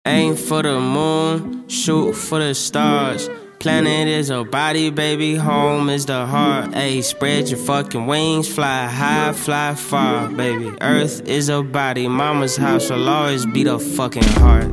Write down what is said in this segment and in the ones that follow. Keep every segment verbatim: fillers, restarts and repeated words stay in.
Aim for the moon, shoot for the stars. Planet is a body, baby, home is the heart. Ayy, spread your fucking wings, fly high, fly far, baby. Earth is a body, mama's house will always be the fucking heart.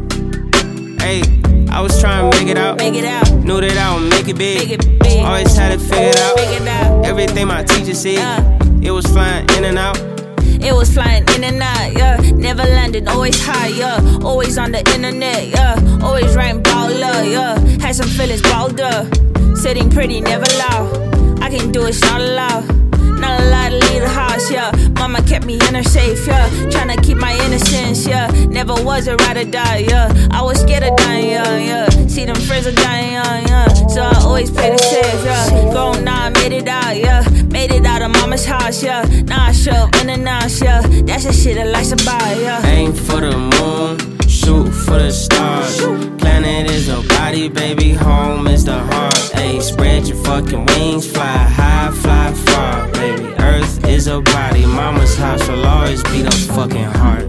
Ayy, I was trying to make it out, make it out. Knew that I would make it big, make it big. Always had it figured out, figured out. Everything my teacher said, uh. It was flying in and out. It was flying in and out, yeah. Never landed, always high, yeah. Always on the internet, yeah. Always writing baller, yeah. Had some feelings balled up. Sitting pretty, never loud. I can do it, not allowed. Not allowed to leave the house, yeah. Mama kept me in her safe, yeah. Tryna keep my innocence, yeah. Never was a ride or die, yeah. I was scared of dying, yeah, yeah. See them friends are dying, yeah, yeah. So I always play the safe, yeah. Grown now, I made it out, yeah. Made it out of mama's house, yeah. Now I show up in and out, yeah. That's the shit that likes to buy, yeah. Aim for the moon, shoot for the stars. Planet is a body, baby, home is the heart. Ayy, spread your fucking wings, fly high, fly far, baby. Earth is a body, mama's house will always be the fucking heart.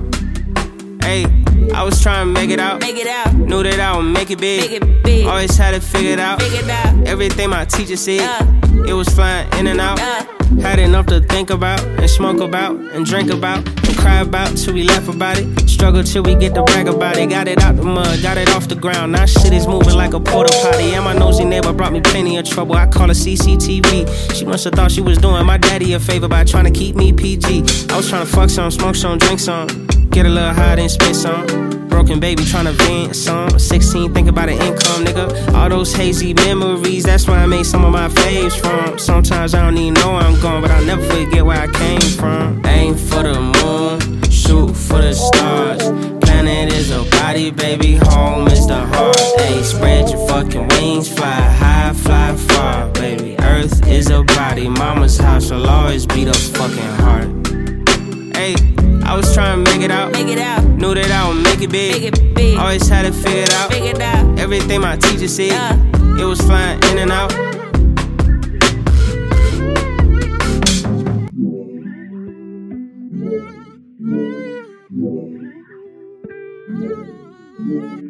Ayy, I was trying to make it out, make it out. Knew that I would make it big, make it big. Always had it figured out, figured out. Everything my teacher said, uh. It was flying in and out. uh. Had enough to think about, and smoke about, and drink about, and cry about, till we laugh about it. Struggle till we get to brag about it. Got it out the mud, got it off the ground. Now shit is moving like a porta potty. And my nosy neighbor brought me plenty of trouble. I call her C C T V. She must have thought she was doing my daddy a favor by trying to keep me P G. I was trying to fuck some, smoke some, drink some, get a little high, then spit some. Broken baby tryna vent some. sixteen, think about an income, nigga. All those hazy memories, that's where I made some of my faves from. Sometimes I don't even know where I'm going, but I'll never forget where I came from. Aim for the moon, shoot for the stars. Planet is a body, baby, home is the heart. Ayy, spread your fucking wings, fly high, fly far, baby. Earth is a body, mama's house will always be the fucking heart. Ayy, I was trying to make it out, make it out. Knew that I would make it big, make it big. Always had it figured out, figured out. Everything my teacher said, uh. It was flying in and out. Yeah.